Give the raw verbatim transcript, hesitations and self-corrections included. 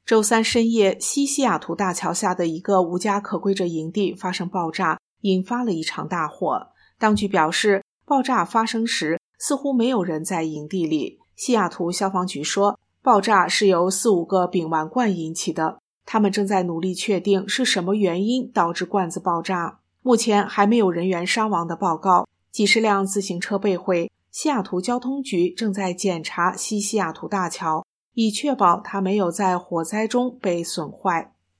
周三深夜，西西雅图大桥下的一个无家可归者营地发生爆炸，引发了一场大火。当局表示，爆炸发生时似乎没有人在营地里。西雅图消防局说，爆炸是由四五个丙烷罐引起的，他们正在努力确定是什么原因导致罐子爆炸。目前还没有人员伤亡的报告，几十辆自行车被毁。西雅图交通局正在检查西西雅图大桥，以确保它没有在火灾中被损坏。